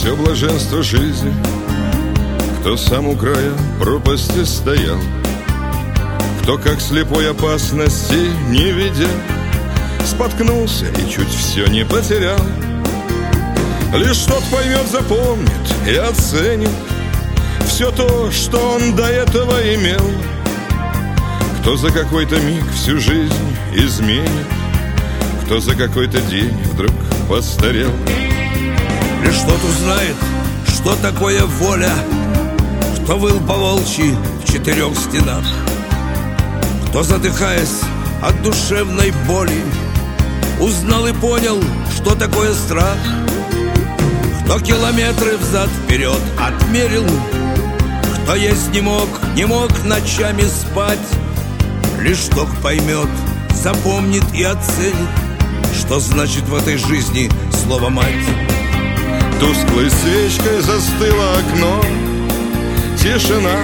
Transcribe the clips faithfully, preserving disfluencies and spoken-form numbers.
все блаженство жизни, кто сам у края пропасти стоял, кто, как слепой, опасности не видя, споткнулся и чуть все не потерял. Лишь тот поймет, запомнит и оценит все то, что он до этого имел, кто за какой-то миг всю жизнь изменит, кто за какой-то день вдруг постарел. Лишь тот узнает, что такое воля, кто выл по-волчьи в четырех стенах, кто, задыхаясь от душевной боли, узнал и понял, что такое страх, кто километры взад-вперед отмерил, кто есть не мог, не мог ночами спать. Лишь тот поймет, запомнит и оценит, что значит в этой жизни слово «мать». Тусклой свечкой застыло окно, тишина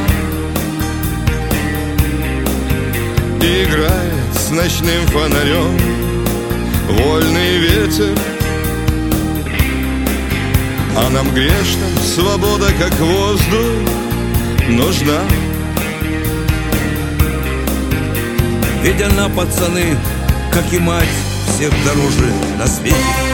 играет с ночным фонарем вольный ветер. А нам грешным свобода, как воздух, нужна. Ведь она, пацаны, как и мать, всех дороже на свете.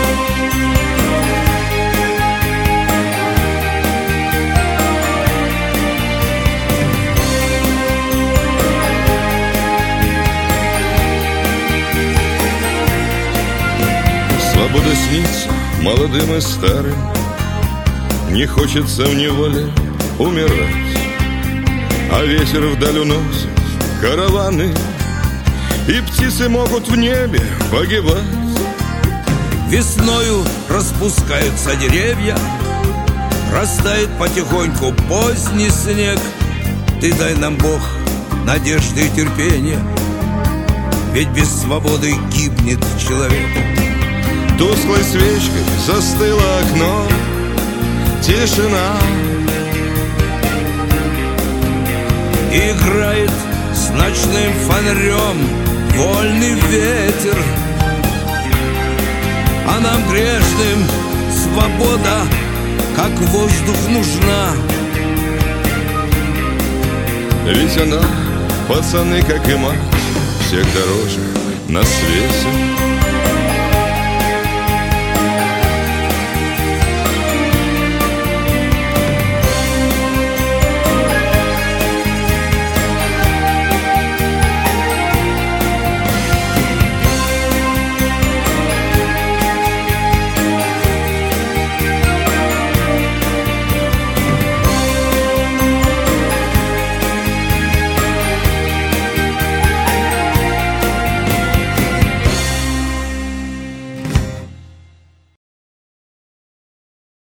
Свобода снится молодым и старым, не хочется в неволе умирать, а ветер вдаль уносит караваны, и птицы могут в небе погибать. Весною распускаются деревья, растает потихоньку поздний снег. Ты дай нам, Бог, надежды и терпения, ведь без свободы гибнет человек. Тусклой свечкой застыло окно, тишина играет с ночным фонарем вольный ветер. А нам грешным свобода, как воздух, нужна. Ведь она, пацаны, как и мать, всех дороже на свете.